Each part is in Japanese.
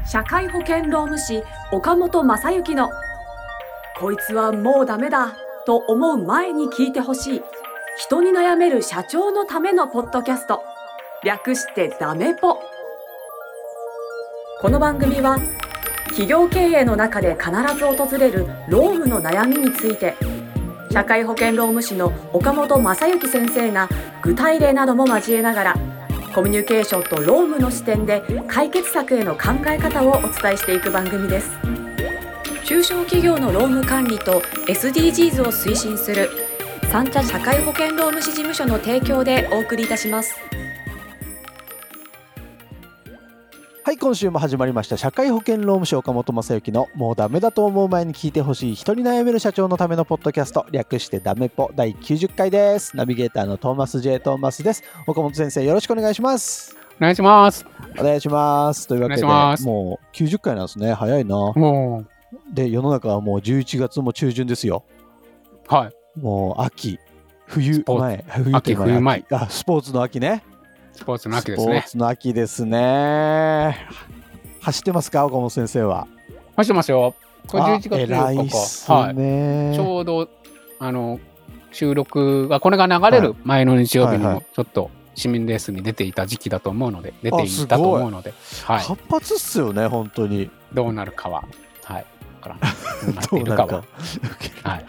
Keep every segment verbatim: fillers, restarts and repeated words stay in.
社会保険労務士岡本正幸のこいつはもうダメだと思う前に聞いてほしい人に悩める社長のためのポッドキャスト、略してダメポ。この番組は企業経営の中で必ず訪れる労務の悩みについて、社会保険労務士の岡本正幸先生が具体例なども交えながらコミュニケーションと労務の視点で解決策への考え方をお伝えしていく番組です。中小企業の労務管理と エスディージーズ を推進する三茶社会保険労務士事務所の提供でお送りいたします。 はい、今週も始まりました社会保険労務士岡本正幸のもうダメだと思う前に聞いてほしい人に悩める社長のためのポッドキャスト、略してダメポだいきゅうじゅっかいです。ナビゲーターのトーマス J トーマスです。岡本先生、よろしくお願いします。 お願いします。 お願いします。というわけでもうきゅうじゅっかいなんですね。早いな。もうで世の中はもうじゅういちがつも中旬ですよ。 はい。 もう秋、冬前、 冬秋冬前、 あ、スポーツの秋ね。 スポーツの秋ですね。 スポーツの秋ですね。走ってますか、岡本先生は。 走ってますよ。これじゅういちがつ偉いっすね、 はい、ちょうどあの収録がこれが流れる前の日曜日にもちょっと市民レースに出ていた時期だと思うので、出ていたと思うので、 はい、活発っすよね本当に。 どうなるかは、はい、分からない。どうなるかははい、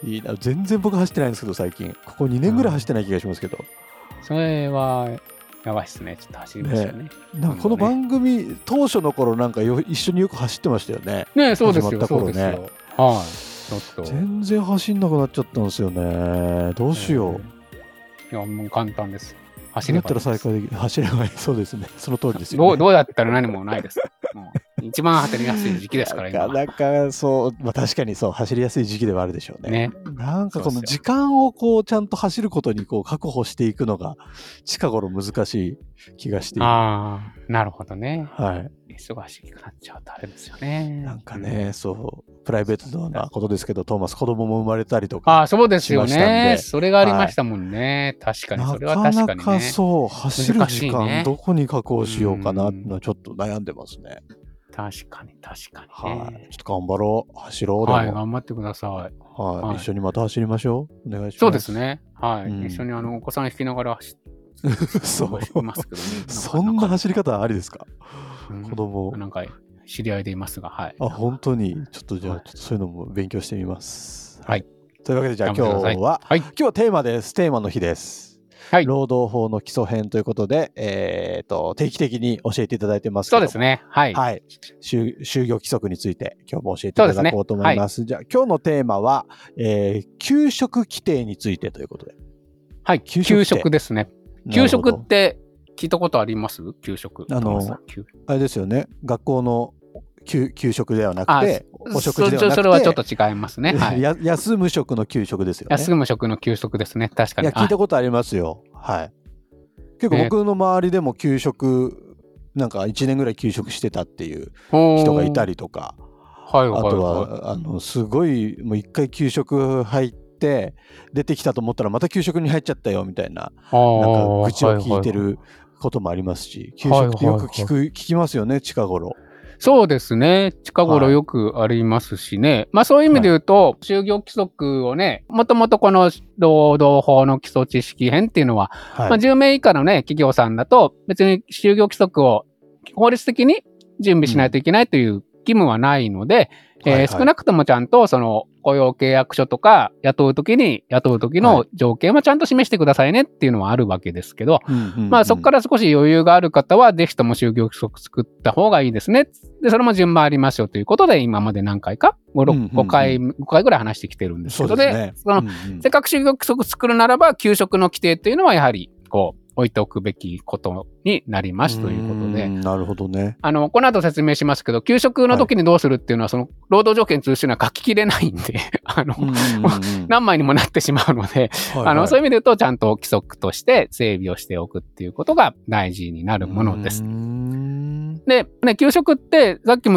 いいな。全然僕走ってないんですけど、最近ここにねんぐらい走ってない気がしますけど、 うん、それはやばいっすね。ちょっと走りますよね。 なんかこの番組、ね、当初の頃なんかよ一緒によく走ってましたよね。 ね、そうですよ。 始まった頃ね。 そうですよ。はい。ちょっと全然走んなくなっちゃったんですよね。どうしよう。 えー、いやもう簡単です。走ればいいです。 どうやったら再開できる。走ればいい。そうですね。その通りですよ、 ね。どうどうやったら何もないです。もう一番走りやすい時期ですから今。 なかなかそう、まあ、確かにそう走りやすい時期ではあるでしょうね。 ね、 なんかこの時間をこうちゃんと走ることにこう確保していくのが近頃難しい気がしている。 ああ、なるほどね。 はい。 忙しくなっちゃうとあれですよね。 なんかね、うん、そうプライベートなことですけど、トーマス子供も生まれたりとか。 ああ、そうですよね。それがありましたもんね。はい、確かにそれは確かにね。 なかなかそう走る時間、ね、どこに確保しようかなってのはちょっと悩んでますね。 確かに確かに、ね。 はい。ちょっと頑張ろう。走ろうでも。 はい、頑張ってください。 はい。はい、一緒にまた走りましょう。お願いします。 そうですね。はい。うん、一緒にあのお子さん引きながら走って。 そうますけどね。そんな走り方ありですか、うん、子供なんか知り合いでいますが、はい。 あ、本当にちょっとじゃあ、はい、ちょっとそういうのも勉強してみます。 はい。 というわけでじゃあ今日は、はい、今日はテーマです。テーマの日です。はい。労働法の基礎編ということで、えー、と定期的に教えていただいてますけども。 そうですね。はい。 はい。就業規則について今日も教えていただこうと思います。そうですね。はい、じゃあ今日のテーマは、えー、給食規定についてということで。 はい。給食、給食ですね。給食って聞いたことあります？給食。 あのあれですよね。学校の給給食ではなくて、お食事ではなくて、 それはちょっと違いますね。はい、 や休む食の給食ですよね。 休む食の給食ですね。確かに。 いや聞いたことありますよ。はい。結構僕の周りでも給食、なんかいちねんぐらい給食してたっていう人がいたりとか、 はいはいはい、 あとはあのすごいもう一回給食入って出てきたと思ったらまた給食に入っちゃったよみたいな、なんか愚痴を聞いてることもありますし、給食ってよく聞く、はいはいはい、聞きますよね、近頃。 そうですね。近頃よくありますしね。はい、まあそういう意味で言うと、はい、就業規則をね、もともとこの労働法の基礎知識編っていうのは、はい、まあじゅうめい以下のね、企業さんだと別に就業規則を法律的に準備しないといけないという義務はないので、うん、えーはいはい、少なくともちゃんとその雇用契約書とか雇うときに雇うときの条件はちゃんと示してくださいねっていうのはあるわけですけど、はい、まあそこから少し余裕がある方はぜひとも就業規則作った方がいいですね。で、それも順番ありますよということで今まで何回か ご, ろく ごかい、ごかいぐらい話してきてるんですけど、で、ね、その、うんうん、せっかく就業規則作るならば給食の規定っていうのはやはりこう置いておくべきことになりますということで。 なるほどね。 あの、この後説明しますけど、給食の時にどうするっていうのは、はい、その、労働条件通知のは書ききれないんで、あの、何枚にもなってしまうので、はいはい、あの、そういう意味で言うと、ちゃんと規則として整備をしておくっていうことが大事になるものです。で、ね、給食って、さっきも言っ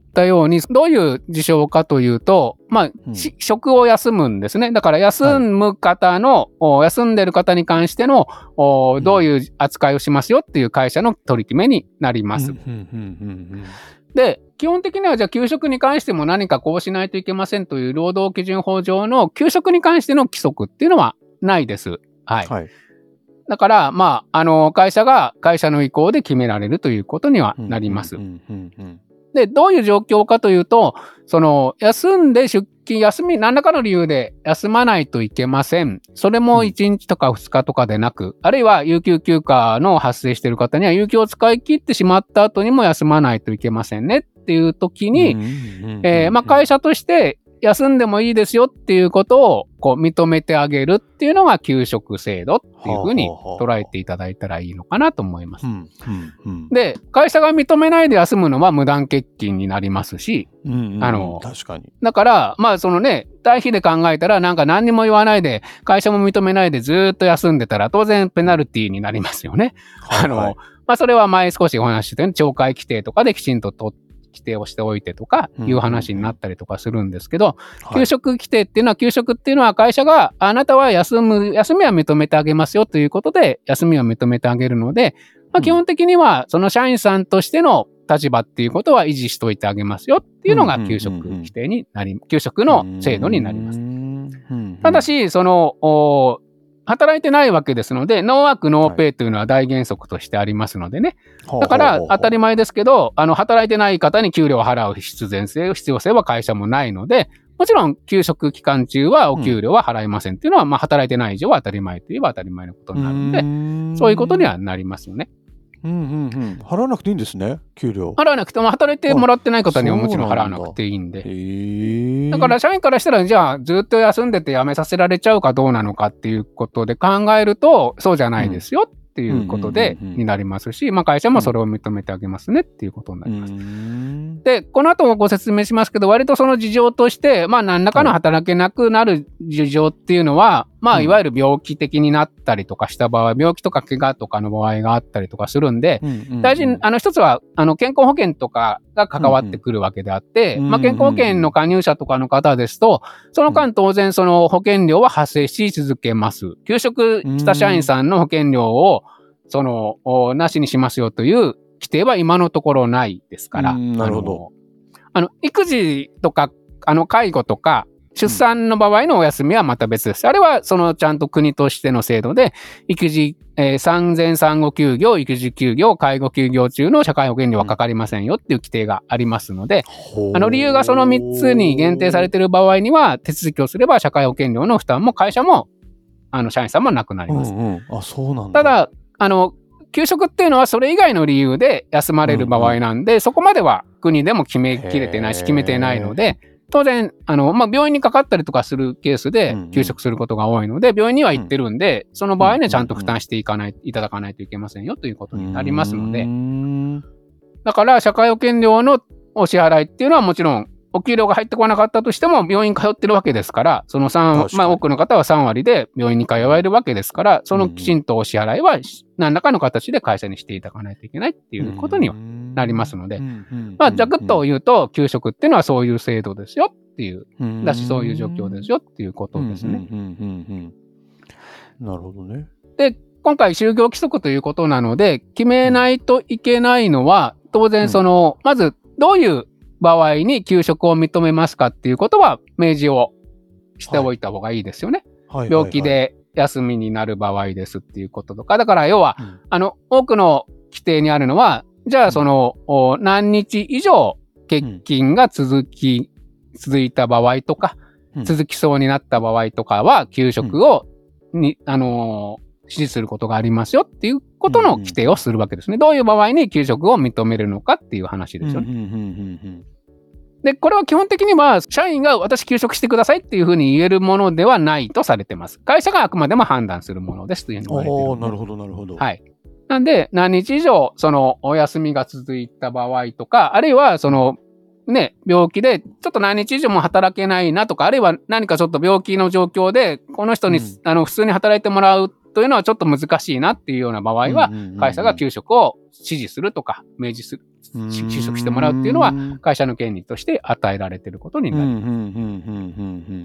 ったように、どういう事象かというと、まあ、 うん、 職を休むんですね。だから休む方の、はい、休んでる方に関しての、うん、どういう扱いをしますよっていう会社の取り決めになります。で、基本的にはじゃあ給食に関しても何かこうしないといけませんという労働基準法上の給食に関しての規則っていうのはないです。はい。はい、だから、まあ、あの、会社が会社の意向で決められるということにはなります。で、どういう状況かというと、その、休んで出勤、休み、何らかの理由で休まないといけません。それもいちにちとかふつかとかでなく、あるいは有給休暇の発生している方には、有給を使い切ってしまった後にも休まないといけませんねっていう時に、えー、まあ、会社として、休んでもいいですよっていうことをこう認めてあげるっていうのが給食制度っていうふうに捉えていただいたらいいのかなと思います。うんうんうん、で、会社が認めないで休むのは無断欠勤になりますし、うんうん、あの確かに。 だから、まあそのね、対比で考えたらなんか何にも言わないで、会社も認めないでずっと休んでたら当然ペナルティーになりますよね。はいはい、あの、まあそれは前少しお話ししたように懲戒規定とかできちんと取って規定をしておいてとかいう話になったりとかするんですけど、うんうん、給食規定っていうのは、給食っていうのは会社があなたは休む、休みは認めてあげますよということで休みは認めてあげるので、まあ、基本的にはその社員さんとしての立場っていうことは維持しといてあげますよっていうのが給食規定になり、給食の制度になります。ただし、その、働いてないわけですので、ノーワーク、ノーペイというのは大原則としてありますのでね。はい、だから、当たり前ですけど、あの、働いてない方に給料を払う必然性、必要性は会社もないので、もちろん、給食期間中はお給料は払いませんっていうのは、うん、まあ、働いてない以上は当たり前といえば当たり前のことになるので、そういうことにはなりますよね。 うんうんうん。払わなくていいんですね、給料。 払わなくても、働いてもらってない方にはもちろん払わなくていいんで。だ, だから社員からしたら、じゃあずっと休んでて辞めさせられちゃうかどうなのかっていうことで考えると、そうじゃないですよっていうことで、になりますし、まあ会社もそれを認めてあげますねっていうことになります。で、この後もご説明しますけど、割とその事情として、まあ何らかの働けなくなる事情っていうのは、まあいわゆる病気的になったりとかした場合、病気とか怪我とかの場合があったりとかするんで、大事に、あの一つは、あの健康保険とかが関わってくるわけであって、まあ健康保険の加入者とかの方ですと、その間当然その保険料は発生し続けます。休職した社員さんの保険料を、その、なしにしますよという規定は今のところないですから。 なるほど。 あの、育児とか、あの、介護とか、出産の場合のお休みはまた別です。あれは、その、ちゃんと国としての制度で、育児、えー、産前産後休業、育児休業、介護休業中の社会保険料はかかりませんよっていう規定がありますので、うん、あの、理由がそのみっつに限定されている場合には、手続きをすれば社会保険料の負担も会社も、あの、社員さんもなくなります。 うんうん、あ、そうなんだ。 ただ、あの、休職っていうのはそれ以外の理由で休まれる場合なんで、うんうん、そこまでは国でも決めきれてないし決めてないので、当然、あの、まあ、病院にかかったりとかするケースで休職することが多いので、病院には行ってるんで、その場合にはちゃんと負担していかない、いただかないといけませんよということになりますので、だから社会保険料のお支払いっていうのはもちろん、お給料が入ってこなかったとしても病院通ってるわけですから、そのさん、まあ多くの方はさんわりで病院に通われるわけですから、そのきちんとお支払いは何らかの形で会社にしていただかないといけないっていうことにはなりますので、まあざくっと言うと、休職っていうのはそういう制度ですよっていう、だしそういう状況ですよっていうことですね。 なるほどね。 で、今回就業規則ということなので、決めないといけないのは、当然その、まずどういう場合に休職を認めますかっていうことは明示をしておいた方がいいですよね。はい、病気で休みになる場合ですっていうこととか。だから要は、うん、あの、多くの規定にあるのは、じゃあその、うん、何日以上欠勤が続き、うん、続いた場合とか、うん、続きそうになった場合とかは、休職を、に、あのー、指示することがありますよっていうことの規定をするわけですね。うんうん、どういう場合に休職を認めるのかっていう話ですよね。で、これは基本的には社員が私休職してくださいっていうふうに言えるものではないとされてます。会社があくまでも判断するものですというふうに言われている。 おー、なるほどなるほど。 はい。なんで何日以上そのお休みが続いた場合とか、あるいはそのね、病気でちょっと何日以上も働けないなとか、あるいは何かちょっと病気の状況で、この人に、うん、あの普通に働いてもらうというのはちょっと難しいなっていうような場合は、会社が給食を指示するとか、明示する、給食してもらうっていうのは、会社の権利として与えられていることになります。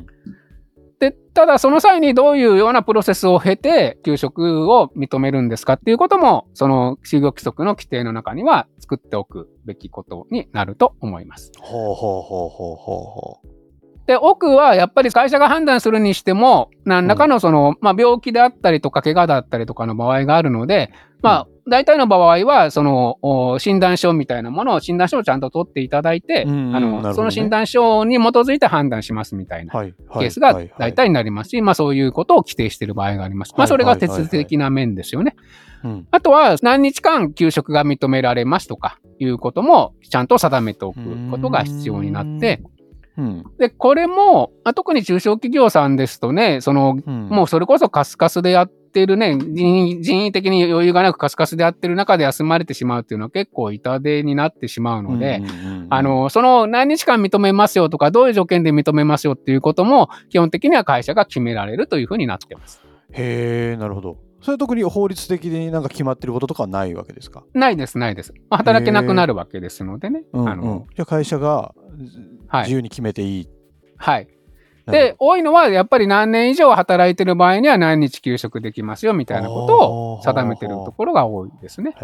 で、ただその際にどういうようなプロセスを経て、給食を認めるんですかっていうことも、その就業規則の規定の中には作っておくべきことになると思います。 ほうほうほうほうほうほう。 で、多くはやっぱり会社が判断するにしても、何らかのその、うん、まあ病気であったりとか、怪我だったりとかの場合があるので、まあ、大体の場合は、その、診断書みたいなものを、診断書をちゃんと取っていただいて、うんうん、あの、ね、その診断書に基づいて判断しますみたいなケースが大体になりますし、まあそういうことを規定している場合があります。まあそれが手続き的な面ですよね。あとは、何日間給食が認められますとかいうことも、ちゃんと定めておくことが必要になって、うん、で、これも、特に中小企業さんですとね、その、うん、もうそれこそカスカスでやってるね、人, 人為的に余裕がなくカスカスでやってる中で休まれてしまうっていうのは結構痛手になってしまうので、あの、その何日間認めますよとか、どういう条件で認めますよっていうことも、基本的には会社が決められるというふうになってます。 へー、なるほど。それは特に法律的になんか決まってることとかはないわけですか？ ないです、ないです。まあ、働けなくなるわけですのでね。 うんうん、あのじゃあ会社が自由に決めていい。 はい。で、多いのはやっぱり何年以上働いてる場合には何日休職できますよみたいなことを定めてるところが多いですね。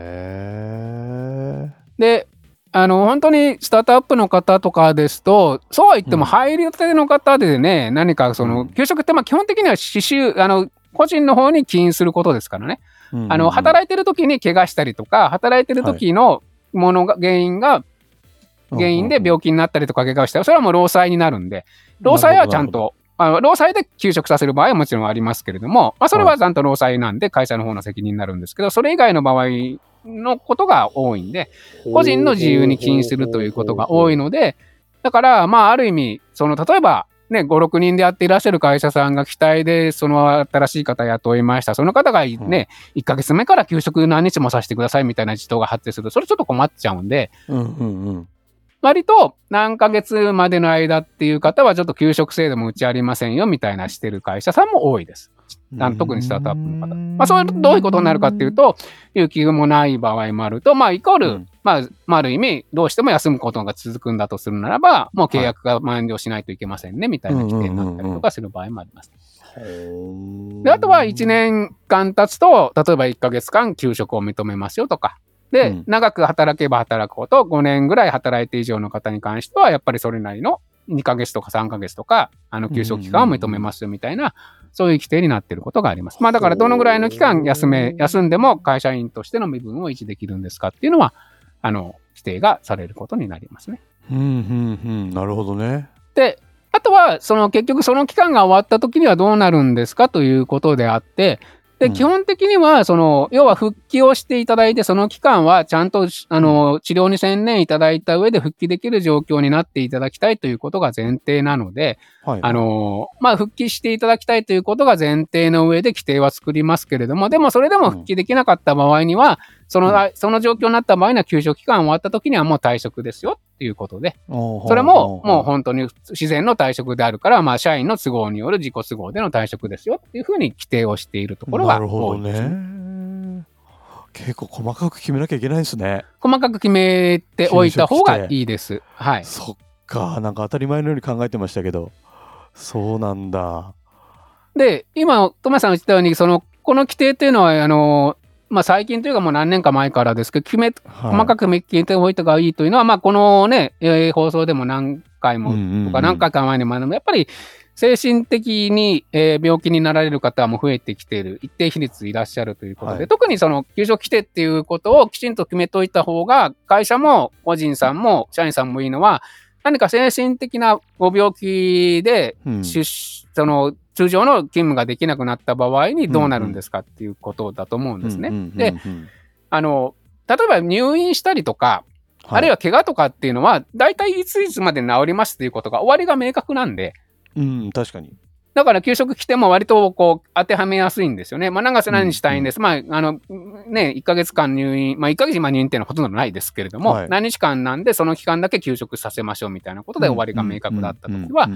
へー。 で、あの、本当にスタートアップの方とかですと、そうは言っても入りたての方でね、うん、何かその、休職ってまあ基本的には刺繍、あの、個人の方に起因することですからね。うんうんうん、あの、働いてる時に怪我したりとか、働いてる時のものが、原因が、原因で病気になったりとか怪我をしたら、それはもう労災になるんで、労災はちゃんと、あの労災で休職させる場合はもちろんありますけれども、まあ、それはちゃんと労災なんで会社の方の責任になるんですけど、それ以外の場合のことが多いんで、個人の自由に起因するということが多いので、だから、まあ、ある意味、その、例えば、ね、ご、ろくにんでやっていらっしゃる会社さんが期待で、その新しい方雇いました。その方がね、うん、いっかげつめから休職何日もさせてくださいみたいな事態が発生すると、それちょっと困っちゃうんで、うんうんうん、割と何ヶ月までの間っていう方はちょっと休職制度もうちありませんよみたいなしてる会社さんも多いです。特にスタートアップの方。まあ、そういうとどういうことになるかっていうと、有給もない場合もあると、まあ、イコール、うん、まあ、まあ、ある意味、どうしても休むことが続くんだとするならば、もう契約が満了しないといけませんね、みたいな規定になったりとかする場合もあります。で、あとはいちねんかん経つと、例えばいっかげつかん休職を認めますよとか。で、うん、長く働けば働くほど、ごねんぐらい働いて以上の方に関しては、やっぱりそれなりのにかげつとかさんかげつとか、あの、休職期間を認めますよみたいな、そういう規定になっていることがあります。まあだからどのぐらいの期間休め、休んでも会社員としての身分を維持できるんですかっていうのは、あの、規定がされることになりますね。 うん、うん、うん。なるほどね。 で、あとは、その結局その期間が終わった時にはどうなるんですかということであって、で、うん、基本的には、その、要は復帰をしていただいて、その期間はちゃんと、あの、治療に専念いただいた上で復帰できる状況になっていただきたいということが前提なので、はい、あの、まあ、復帰していただきたいということが前提の上で規定は作りますけれども、でもそれでも復帰できなかった場合には、うん、その、その状況になった場合には休職期間終わった時にはもう退職ですよっていうことで、それももう本当に自然の退職であるから、まあ、社員の都合による自己都合での退職ですよっていうふうに規定をしているところが多いですね。なるほどね。 結構細かく決めなきゃいけないですね。 細かく決めておいた方がいいです。はい。 そっか、なんか当たり前のように考えてましたけど、そうなんだ。 で、今、トメさんが言ったように、その、この規定っていうのは、あの、まあ、最近というかもう何年か前からですけど、決め、はい、細かく決めておいた方がいいというのは、まあ、このね、えー、放送でも何回も、とか何回か前にも、やっぱり、精神的に、えー、病気になられる方も増えてきている、一定比率いらっしゃるということで、はい、特にその、休職規定っていうことをきちんと決めといた方が、会社も個人さんも社員さんもいいのは、何か精神的なご病気で、うん、出その、通常の勤務ができなくなった場合にどうなるんですかっていうことだと思うんですね。で、あの、例えば入院したりとか、はい、あるいは怪我とかっていうのは、大体いついつまで治りますっていうことが終わりが明確なんで、 うん、確かに。 だから休職来ても割とこう当てはめやすいんですよね。まあ何月何日退院です。うんうん、まああのね、いっかげつかん入院、まあいっかげつ今入院っていうのはほとんどないですけれども、はい、何日間なんでその期間だけ休職させましょうみたいなことで終わりが明確だったときは、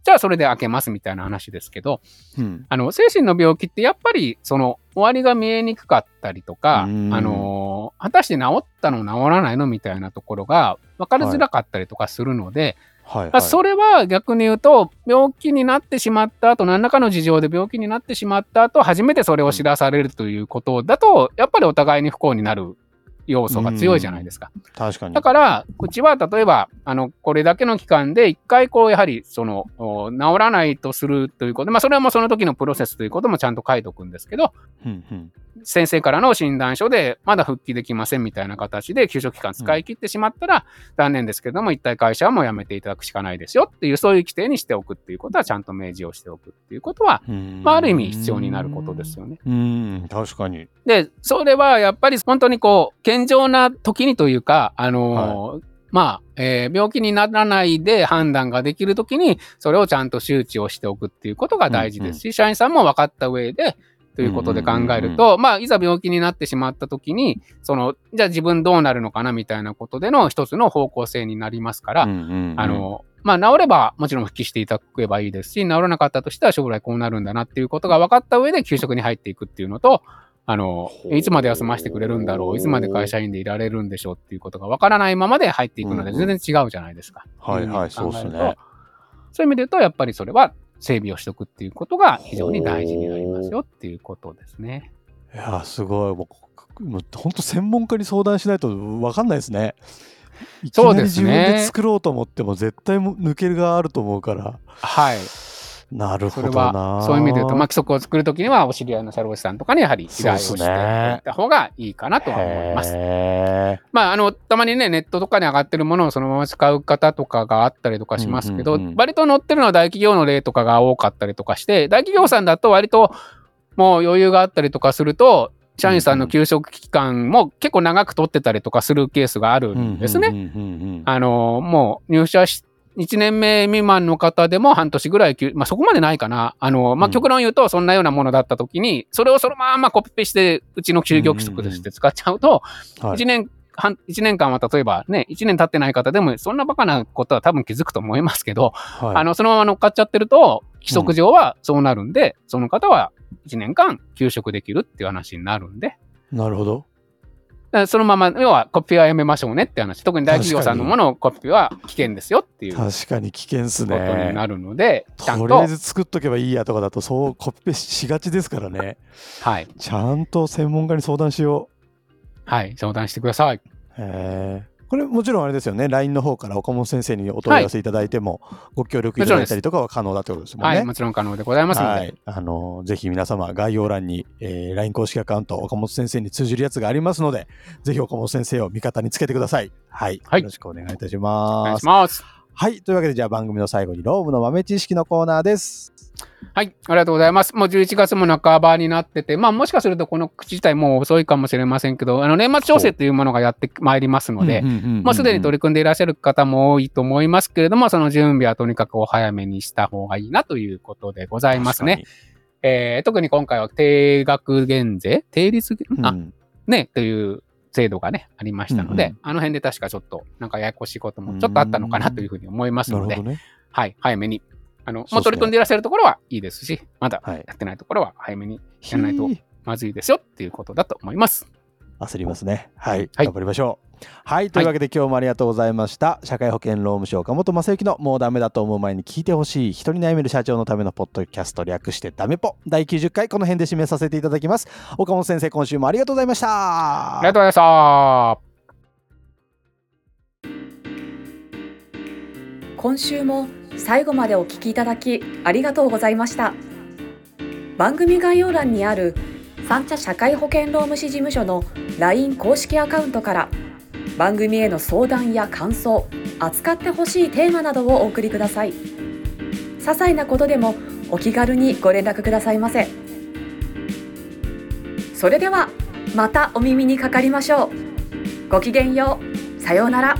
じゃあそれで開けますみたいな話ですけど、 うん、 あの精神の病気ってやっぱりその終わりが見えにくかったりとか、あの果たして治ったの治らないのみたいなところが分かりづらかったりとかするので、はいはいはい、それは逆に言うと病気になってしまった後、何らかの事情で病気になってしまった後初めてそれを知らされるということだと、やっぱりお互いに不幸になる要素が強いじゃないですか。 確かに。 だからうちは例えばあのこれだけの期間で一回こうやはりその治らないとするということで、まあ、それはもうその時のプロセスということもちゃんと書いておくんですけど、 うんうん、 先生からの診断書でまだ復帰できませんみたいな形で休職期間使い切ってしまったら残念ですけども、一体会社はもう辞めていただくしかないですよっていう、そういう規定にしておくっていうことはちゃんと明示をしておくっていうことは、まあ、ある意味必要になることですよね。 うーん、確かに。 でそれはやっぱり本当にこう健常な時にというか、あのーはい、まあ、えー、病気にならないで判断ができる時にそれをちゃんと周知をしておくっていうことが大事ですし、うんうん、社員さんも分かった上でということで考えると、まあ、いざ病気になってしまった時に、その、じゃあ自分どうなるのかなみたいなことでの一つの方向性になりますから、うんうんうん、あの、まあ、治ればもちろん復帰していただけばいいですし、治らなかったとしては将来こうなるんだなっていうことが分かった上で休職に入っていくっていうのと、あの、いつまで休ませてくれるんだろう、いつまで会社員でいられるんでしょうっていうことが分からないままで入っていくので全然違うじゃないですか。 うんうん、はいはい、そうですね。 そういう意味で言うと、やっぱりそれは整備をしておくっていうことが非常に大事になりますよっていうことですね。 いやすごい、もうもう本当専門家に相談しないと分かんないですね。いきなり自分で作ろうと思っても絶対抜けるがあると思うから。 はい。 なるほどな。 それはそういう意味で言うと、まあ、規則を作るときにはお知り合いの社労士さんとかにやはり依頼をしていった方がいいかなとは思います。まあ、あのたまにねネットとかに上がってるものをそのまま使う方とかがあったりとかしますけど、うんうんうん、割と載ってるのは大企業の例とかが多かったりとかして、大企業さんだと割ともう余裕があったりとかすると社員さんの休職期間も結構長く取ってたりとかするケースがあるんですね。あのもう入社していちねんめ未満の方でも半年ぐらい、まあ、そこまでないかな。あの、まあ、極論言うと、そんなようなものだったときに、うん、それをそのままコピペして、うちの休業規則として使っちゃうと、いちねん、はい、いちねんかんは例えばね、いちねん経ってない方でも、そんなバカなことは多分気づくと思いますけど、はい、あの、そのまま乗っかっちゃってると、規則上はそうなるんで、うん、その方はいちねんかん休職できるっていう話になるんで。 なるほど。 そのまま、要はコピーはやめましょうねって話。特に大企業さんのものをコピーは危険ですよっていう。 確かに危険ですね。 ことになるので、 ちゃんと。とりあえず作っとけばいいやとかだと、そうコピペしがちですからね。 はい。 ちゃんと専門家に相談しよう。はい。相談してください。 へー。これもちろんあれですよね。ライン の方から岡本先生にお問い合わせいただいても、はい、ご協力いただいたりとかは可能だってことですもんね。 はい、もちろん可能でございますので。はい、 あのぜひ皆様概要欄に、えー、ライン 公式アカウント岡本先生に通じるやつがありますので、ぜひ岡本先生を味方につけてください。はい。はい、よろしくお願いいたします。お願いします。はい。というわけでじゃあ番組の最後にロームの豆知識のコーナーです。 はい。ありがとうございます。もうじゅういちがつも半ばになってて、まあもしかするとこの口自体もう遅いかもしれませんけど、あの年末調整というものがやってまいりますので、もうすでに取り組んでいらっしゃる方も多いと思いますけれども、その準備はとにかくお早めにした方がいいなということでございますね。えー、特に今回は定額減税定率、うん、あ、ね、という制度がね、ありましたので、うんうん、あの辺で確かちょっとなんかややこしいこともちょっとあったのかなというふうに思いますので、ね、はい、早めに。あの、もう取り組んでいらっしゃるところはいいですし、まだやってないところは早めにやらないとまずいですよっていうことだと思います。 焦りますね。はい。はい、頑張りましょう。はい。というわけで今日もありがとうございました。はい、社会保険労務士岡本正幸のもうダメだと思う前に聞いてほしい人に悩める社長のためのポッドキャスト略してダメポだいきゅうじゅっかいこの辺で締めさせていただきます。岡本先生今週もありがとうございました。 ありがとうございました。 今週も最後までお聞きいただきありがとうございました。番組概要欄にある三茶社会保険労務士事務所の ライン 公式アカウントから番組への相談や感想、扱ってほしいテーマなどをお送りください。些細なことでもお気軽にご連絡くださいませ。それではまたお耳にかかりましょう。ごきげんよう。さようなら。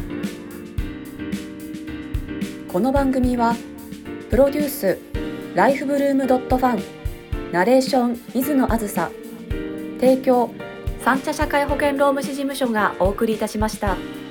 この番組はプロデュースライフブルームドットファン、ナレーション水野あずさ、提供三茶社会保険労務士事務所がお送りいたしました。